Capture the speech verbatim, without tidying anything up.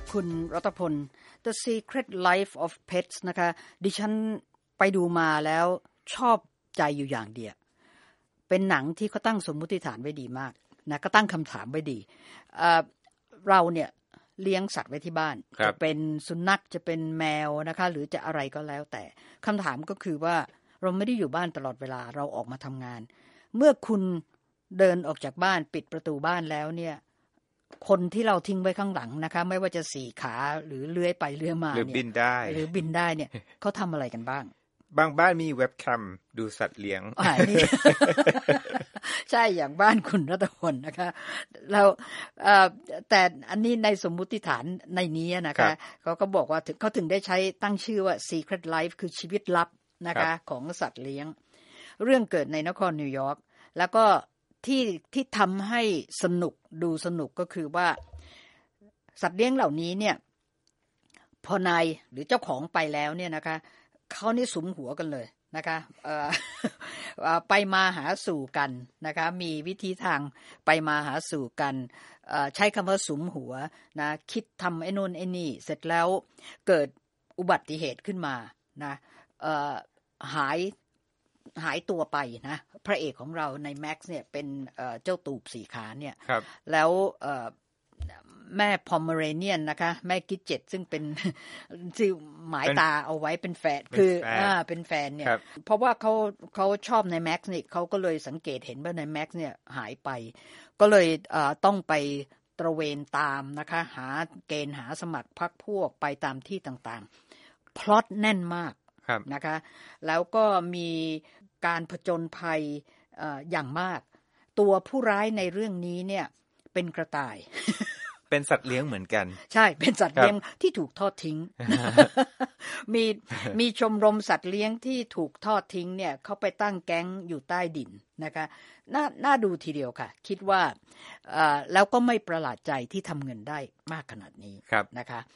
คุณรัตพล The Secret Life of Pets นะคะดิฉันไปดูมาแล้วชอบใจอยู่อย่างเดียวเป็นหนังที่เขาตั้งสมมุติฐานไว้ดีมากนะก็ตั้งคำถามไว้ดีเอ่อเราเนี่ยเลี้ยงสัตว์ไว้ที่บ้านจะเป็นสุนัขจะเป็นแมวนะคะหรือจะอะไรก็แล้วแต่คำถามก็คือว่าเราไม่ได้อยู่บ้านตลอดเวลาเราออกมาทำงานเมื่อคุณเดินออกจากบ้านปิดประตูบ้านแล้วเนี่ยคนที่เราทิ้งไว้ข้างหลังนะคะไม่ว่าจะสี่ขาหรือเลื้อยไปเลื้อยมาหรือบินได้หรือบินได้เนี่ยเขาทำอะไรกันบ้างบางบ้านมีเว็บแคมดูสัตว์เลี้ยงใช่อย่างบ้านคุณรัตพลนะคะแล้วแต่อันนี้ในสมมุติฐานในนี้นะคะเขาก็บอกว่าเขาถึงได้ใช้ตั้งชื่อว่า Secret Life คือชีวิตลับนะคะของสัตว์เลี้ยงเรื่องเกิดในนครนิวยอร์กแล้วก็ที่ที่ทำให้สนุกดูสนุกก็คือว่าสัตว์เลี้ยงเหล่านี้เนี่ยพอนายหรือเจ้าของไปแล้วเนี่ยนะคะเขานี่สุมหัวกันเลยนะคะเอ่อไปมาหาสู่กันนะคะมีวิธีทางไปมาหาสู่กันเอ่อใช้คำว่าสุมหัวนะคิดทำไอ้นู่นไอ้นี่เสร็จแล้วเกิดอุบัติเหตุขึ้นมานะเอ่อหายหายตัวไปนะพระเอกของเราในแม็กซ์เนี่ยเป็นเอ่อเจ้าตูบสี่ขาเนี่ยแล้วเอ่อแม่พอมเมเรเนียนนะคะแม่กิดเจ็ตซึ่งเป็นที่หมายตาเอาไว้เป็นแฟนคืออ่าเป็นแฟนเนี่ยเพราะว่าเขาเขาชอบในแม็กซ์นี่เขาก็เลยสังเกตเห็นว่าในแม็กซ์เนี่ยหายไปก็เลยเอ่อต้องไปตระเวนตามนะคะหาเกณฑ์หาสมัครพรรคพวกไปตามที่ต่างๆพล็อตแน่นมากนะคะแล้วก็มีการผจญภัย เอ่อ อย่างมากตัวผู้ร้ายในเรื่องนี้เนี่ยเป็นกระต่ายเป็นสัตว์เลี้ยงเหมือนกันใช่เป็นสัตว์เลี้ยงที่ถูกทอดทิ้ง มีมีชมรมสัตว์เลี้ยงที่ถูกทอดทิ้งเนี่ยเขาไปตั้งแก๊งอยู่ใต้ดินนะคะน่าน่าดูทีเดียวค่ะคิดว่าเอ่อแล้วก็ไม่ประหลาดใจที่ทำเงินได้มากขนาดนี้นะคะ